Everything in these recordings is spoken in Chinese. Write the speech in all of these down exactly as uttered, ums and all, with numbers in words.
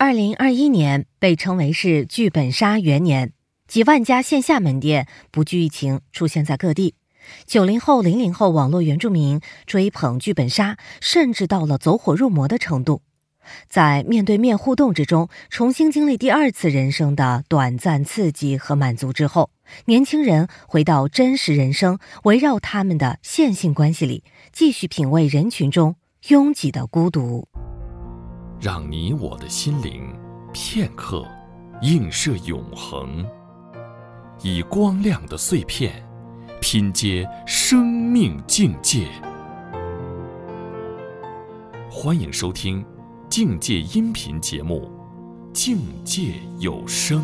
二零二一年被称为是剧本杀元年，几万家线下门店不拘疫情出现在各地。九零后、零零后网络原住民追捧剧本杀，甚至到了走火入魔的程度。在面对面互动之中，重新经历第二次人生的短暂刺激和满足之后，年轻人回到真实人生，围绕他们的线性关系里，继续品味人群中拥挤的孤独。 让你我的心灵片刻映射永恒，以光亮的碎片拼接生命境界。欢迎收听境界音频节目《境界有声》。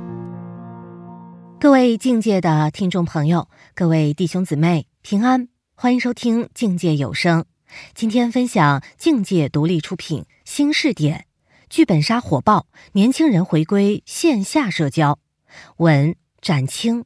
各位境界的听众朋友，各位弟兄姊妹平安，欢迎收听境界有声。今天分享境界独立出品新视点，剧本杀火爆，年轻人回归线下社交。文展清。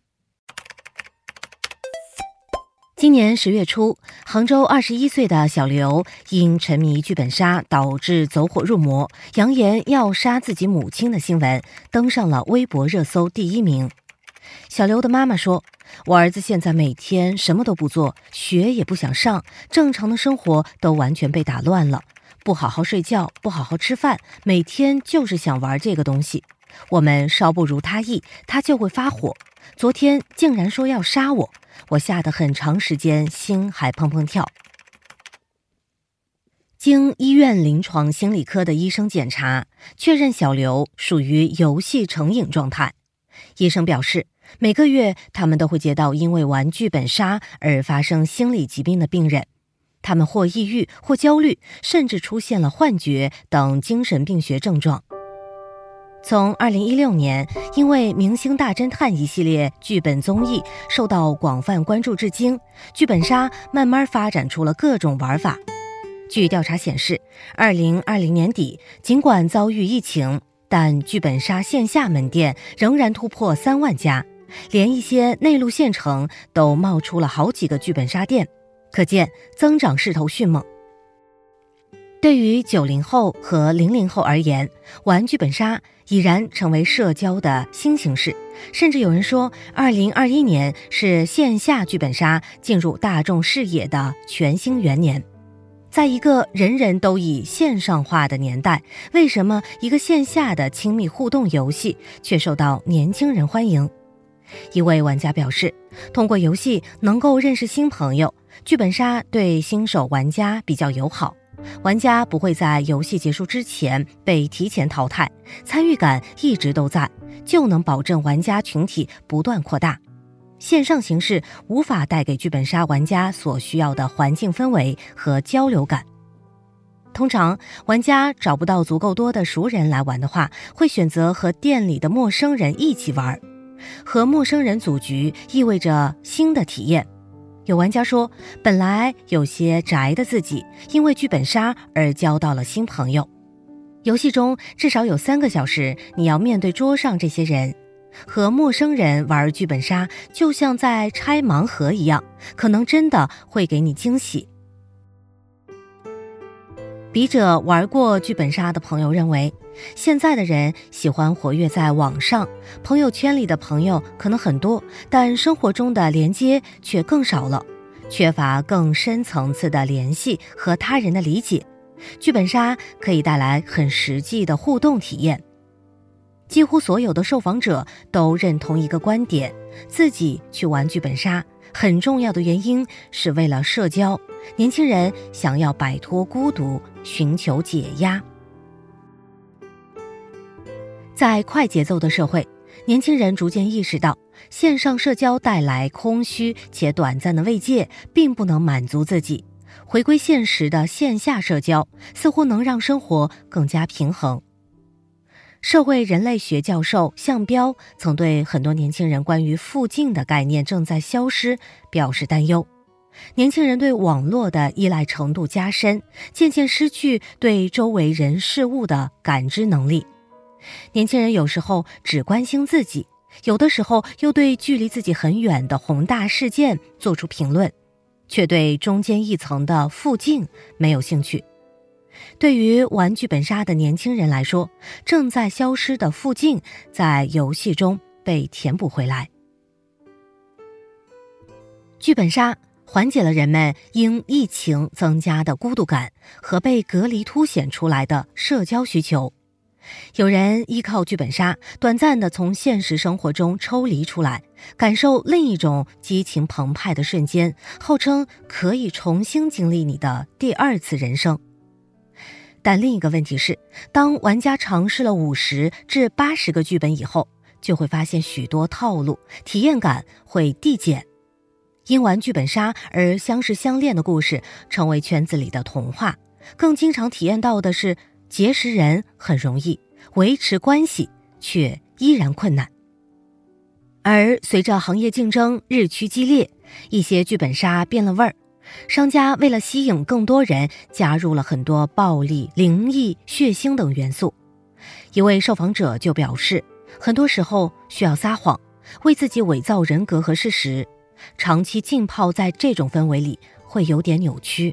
今年十月初，杭州二十一岁的小刘因沉迷剧本杀导致走火入魔，扬言要杀自己母亲的新闻登上了微博热搜第一名。小刘的妈妈说，我儿子现在每天什么都不做，学也不想上，正常的生活都完全被打乱了，不好好睡觉，不好好吃饭，每天就是想玩这个东西。我们稍不如他意，他就会发火。昨天竟然说要杀我，我吓得很长时间心还砰砰跳。经医院临床心理科的医生检查，确认小刘属于游戏成瘾状态。医生表示，每个月他们都会接到因为玩剧本杀而发生心理疾病的病人，他们或抑郁或焦虑，甚至出现了幻觉等精神病学症状。从二零一六年因为《明星大侦探》一系列剧本综艺受到广泛关注至今，剧本杀慢慢发展出了各种玩法。据调查显示，二零二零年底，尽管遭遇疫情，但剧本杀线下门店仍然突破三万家，连一些内陆县城都冒出了好几个剧本杀店，可见增长势头迅猛。对于九零后和零零后而言，玩剧本杀已然成为社交的新形式，甚至有人说，二零二一年是线下剧本杀进入大众视野的全新元年。在一个人人都以线上化的年代，为什么一个线下的亲密互动游戏却受到年轻人欢迎？一位玩家表示，通过游戏能够认识新朋友，剧本杀对新手玩家比较友好，玩家不会在游戏结束之前被提前淘汰，参与感一直都在，就能保证玩家群体不断扩大。线上形式无法带给剧本杀玩家所需要的环境氛围和交流感。通常玩家找不到足够多的熟人来玩的话，会选择和店里的陌生人一起玩。和陌生人组局意味着新的体验。有玩家说，本来有些宅的自己，因为剧本杀而交到了新朋友。游戏中至少有三个小时，你要面对桌上这些人。和陌生人玩剧本杀，就像在拆盲盒一样，可能真的会给你惊喜。笔者玩过剧本杀的朋友认为，现在的人喜欢活跃在网上，朋友圈里的朋友可能很多，但生活中的连接却更少了，缺乏更深层次的联系和他人的理解。剧本杀可以带来很实际的互动体验。几乎所有的受访者都认同一个观点，自己去玩剧本杀很重要的原因是为了社交，年轻人想要摆脱孤独，寻求解压。在快节奏的社会，年轻人逐渐意识到，线上社交带来空虚且短暂的慰藉，并不能满足自己。回归现实的线下社交，似乎能让生活更加平衡。社会人类学教授向彪曾对很多年轻人关于附近的概念正在消失表示担忧。年轻人对网络的依赖程度加深，渐渐失去对周围人事物的感知能力。年轻人有时候只关心自己，有的时候又对距离自己很远的宏大事件做出评论，却对中间一层的附近没有兴趣。 对于玩剧本杀的年轻人来说，正在消失的附近在游戏中被填补回来。剧本杀缓解了人们因疫情增加的孤独感和被隔离凸显出来的社交需求。有人依靠剧本杀短暂地从现实生活中抽离出来，感受另一种激情澎湃的瞬间，号称可以重新经历你的第二次人生。但另一个问题是，当玩家尝试了五十至八十个剧本以后，就会发现许多套路，体验感会递减。因玩剧本杀而相识相恋的故事成为圈子里的童话，更经常体验到的是结识人很容易，维持关系却依然困难。而随着行业竞争日趋激烈，一些剧本杀变了味儿，商家为了吸引更多人，加入了很多暴力、灵异、血腥等元素。一位受访者就表示，很多时候需要撒谎，为自己伪造人格和事实，长期浸泡在这种氛围里会有点扭曲。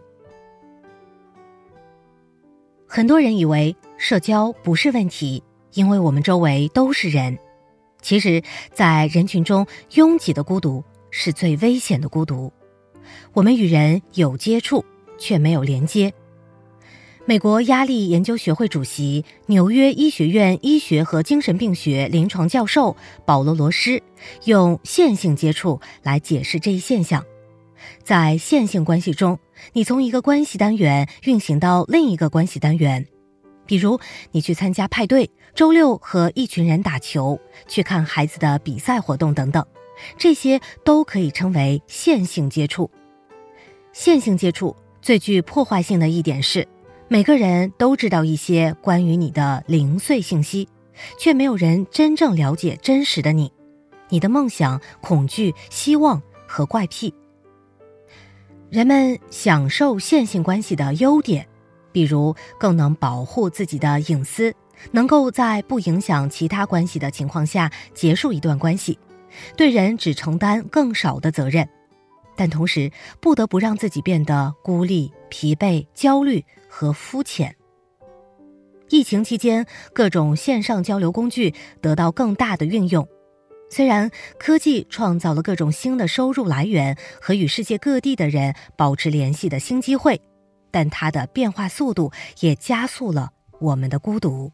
很多人以为社交不是问题，因为我们周围都是人。其实，在人群中拥挤的孤独是最危险的孤独。我们与人有接触，却没有连接。美国压力研究学会主席、纽约医学院医学和精神病学临床教授保罗·罗斯用线性接触来解释这一现象。在线性关系中，你从一个关系单元运行到另一个关系单元，比如你去参加派对，周六和一群人打球，去看孩子的比赛活动等等，这些都可以称为线性接触。线性接触最具破坏性的一点是，每个人都知道一些关于你的零碎信息，却没有人真正了解真实的你，你的梦想、恐惧、希望和怪癖。人们享受线性关系的优点，比如更能保护自己的隐私，能够在不影响其他关系的情况下结束一段关系，对人只承担更少的责任，但同时不得不让自己变得孤立、疲惫、焦虑和肤浅。疫情期间，各种线上交流工具得到更大的运用。虽然科技创造了各种新的收入来源和与世界各地的人保持联系的新机会，但它的变化速度也加速了我们的孤独。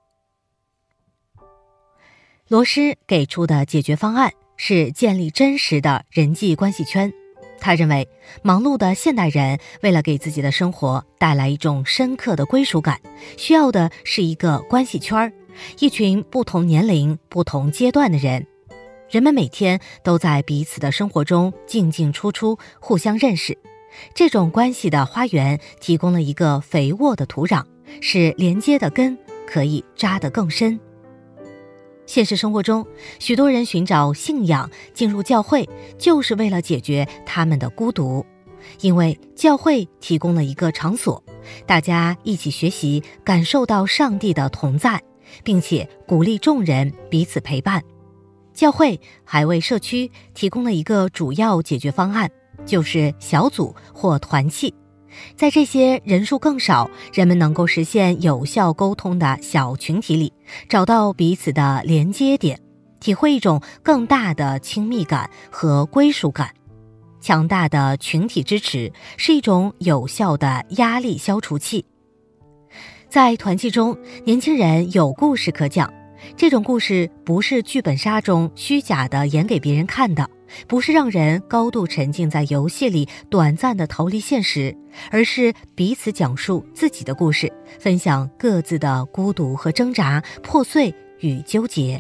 罗斯给出的解决方案是建立真实的人际关系圈。他认为，忙碌的现代人为了给自己的生活带来一种深刻的归属感，需要的是一个关系圈，一群不同年龄、不同阶段的人。人们每天都在彼此的生活中进进出出，互相认识。这种关系的花园提供了一个肥沃的土壤，使连接的根可以扎得更深。现实生活中，许多人寻找信仰，进入教会，就是为了解决他们的孤独。因为教会提供了一个场所，大家一起学习，感受到上帝的同在，并且鼓励众人彼此陪伴。教会还为社区提供了一个主要解决方案，就是小组或团契。在这些人数更少，人们能够实现有效沟通的小群体里，找到彼此的连接点，体会一种更大的亲密感和归属感。强大的群体支持是一种有效的压力消除器。在团契中，年轻人有故事可讲，这种故事不是剧本杀中虚假的演给别人看的，不是让人高度沉浸在游戏里短暂的逃离现实，而是彼此讲述自己的故事，分享各自的孤独和挣扎、破碎与纠结。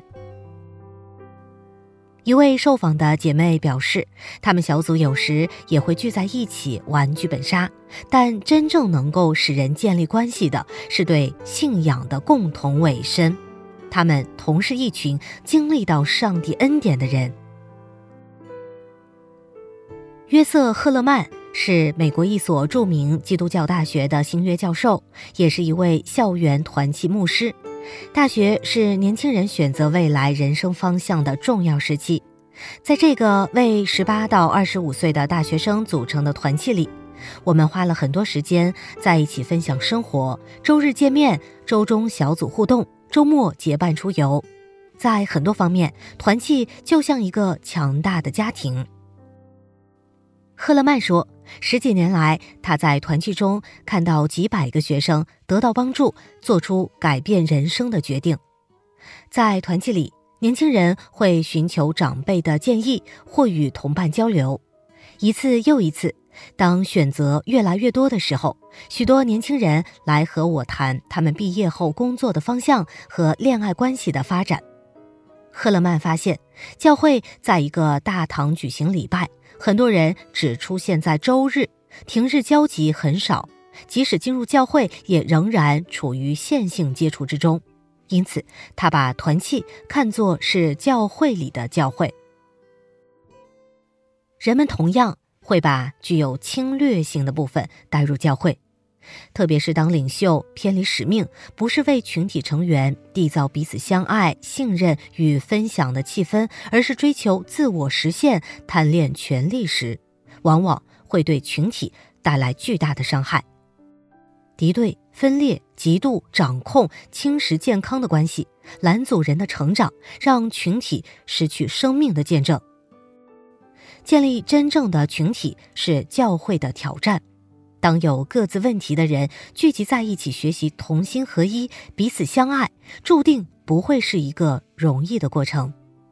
一位受访的姐妹表示，她们小组有时也会聚在一起玩剧本杀，但真正能够使人建立关系的是对信仰的共同委身。他们同是一群经历到上帝恩典的人。约瑟·赫勒曼是美国一所著名基督教大学的新约教授，也是一位校园团契牧师。大学是年轻人选择未来人生方向的重要时期。在这个为十八到二十五岁的大学生组成的团契里， 我们花了很多时间在一起分享生活，周日见面，周中小组互动，周末结伴出游。在很多方面，团契就像一个强大的家庭。赫勒曼说，十几年来，他在团契中看到几百个学生得到帮助，做出改变人生的决定。在团契里，年轻人会寻求长辈的建议或与同伴交流。一次又一次，当选择越来越多的时候，许多年轻人来和我谈他们毕业后工作的方向和恋爱关系的发展。赫勒曼发现，教会在一个大堂举行礼拜，很多人只出现在周日，平日交集很少，即使进入教会也仍然处于线性接触之中。因此，他把团契看作是教会里的教会。人们同样会把具有侵略性的部分带入教会，特别是当领袖偏离使命，不是为群体成员缔造彼此相爱、信任与分享的气氛，而是追求自我实现、贪恋权力时，往往会对群体带来巨大的伤害。敌对、分裂、嫉妒、掌控、侵蚀健康的关系，拦阻人的成长，让群体失去生命的见证。建立真正的群体是教会的挑战。当有各自问题的人聚集在一起学习同心合一、彼此相爱，注定不会是一个容易的过程。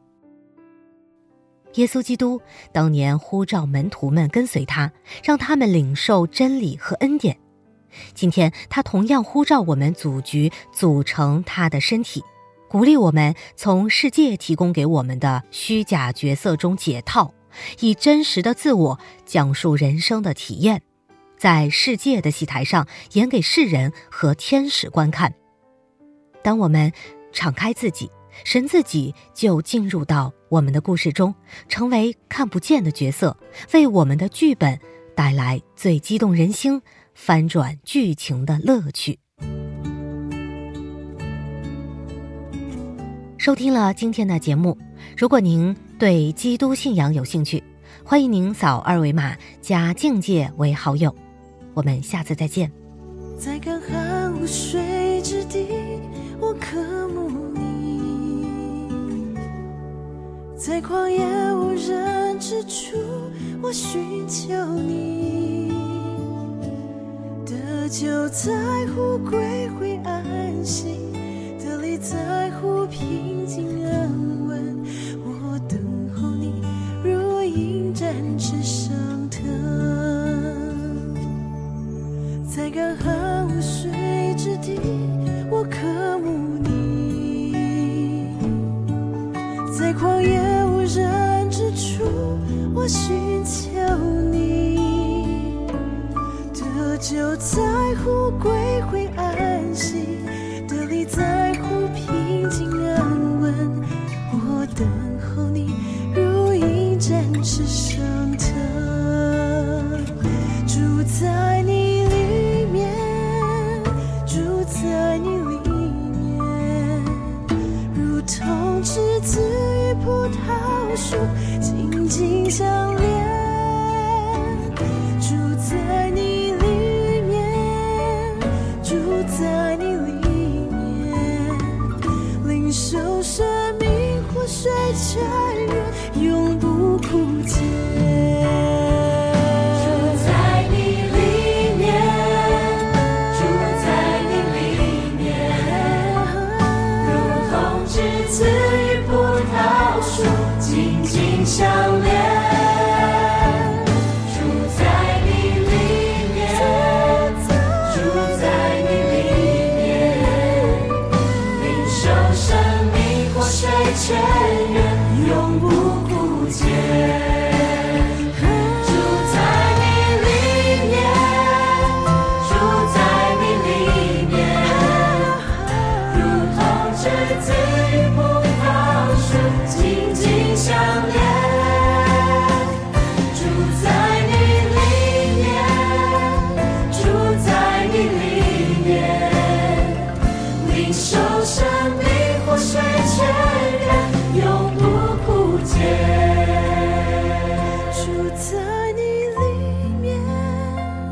耶稣基督当年呼召门徒们跟随他，让他们领受真理和恩典。今天他同样呼召我们组局，组成他的身体，鼓励我们从世界提供给我们的虚假角色中解套，以真实的自我讲述人生的体验，在世界的戏台上演给世人和天使观看。当我们敞开自己，神自己就进入到我们的故事中，成为看不见的角色，为我们的剧本带来最激动人心、翻转剧情的乐趣。收听了今天的节目，如果您对基督信仰有兴趣，欢迎您扫二维码加境界为好友。我们下次再见。 在干旱无水之地，我渴慕你；在旷野无人之处，我寻求你。得救在乎归回安息，得力在乎平静安稳。我等候你，如鹰展翅上腾。在干旱无水之地，我渴慕你；在旷野无人之处，我寻求你。得救在乎归回安息，得力在乎平静安稳。我等候你，如鹰展翅上腾。住在你里面，住在你里面，如同枝子与葡萄树紧紧相连。住在你里面，住在你里面，领受生命活水泉源，永不枯竭。 相连，住在你里面，住在你里面，领受生命活水泉源，永不枯竭。住在你里面，住在你里面，如同枝子与葡萄树紧紧相连。 住在你里面，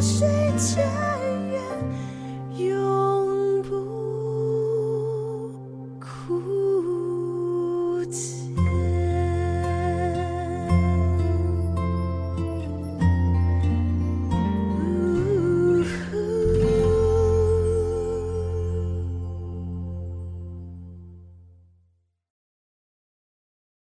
水千